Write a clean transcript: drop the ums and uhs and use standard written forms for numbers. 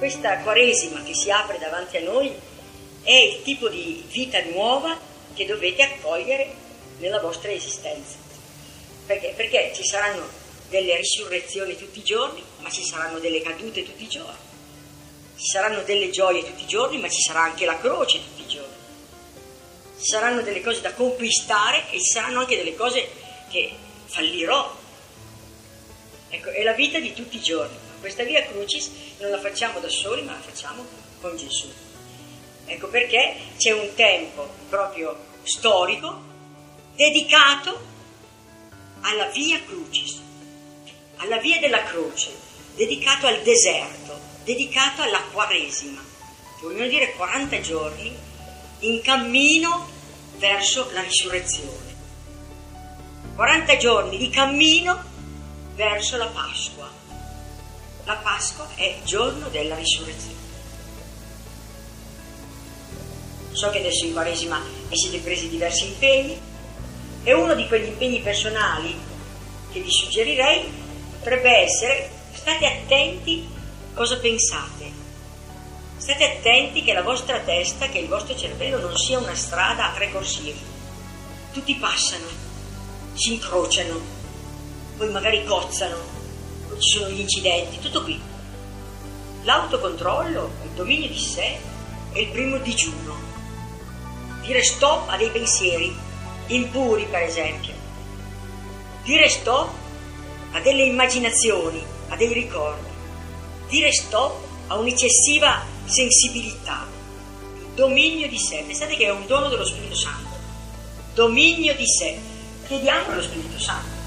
questa Quaresima che si apre davanti a noi è il tipo di vita nuova che dovete accogliere nella vostra esistenza. Perché? Perché ci saranno delle risurrezioni tutti i giorni, ma ci saranno delle cadute tutti i giorni. Ci saranno delle gioie tutti i giorni, ma ci sarà anche la croce tutti i giorni. Ci saranno delle cose da conquistare e ci saranno anche delle cose che fallirò. Ecco, è la vita di tutti i giorni. Questa via Crucis non la facciamo da soli, ma la facciamo con Gesù. Ecco perché c'è un tempo proprio storico dedicato alla via Crucis, alla via della croce, dedicato al deserto, dedicato alla Quaresima, che vogliono dire 40 giorni in cammino verso la risurrezione. 40 giorni di cammino verso la Pasqua. La Pasqua è il giorno della risurrezione. So che adesso in Quaresima vi siete presi diversi impegni e uno di quegli impegni personali che vi suggerirei potrebbe essere: state attenti cosa pensate. State attenti che la vostra testa, che il vostro cervello non sia una strada a 3 corsie. Tutti passano, si incrociano, poi magari cozzano, ci sono gli incidenti, tutto qui. L'autocontrollo, il dominio di sé è il primo digiuno. Dire stop a dei pensieri impuri, per esempio. Dire stop a delle immaginazioni, a dei ricordi. Dire stop a un'eccessiva sensibilità. Il dominio di sé. Pensate che è un dono dello Spirito Santo. Dominio di sé. Chiediamo allo Spirito Santo.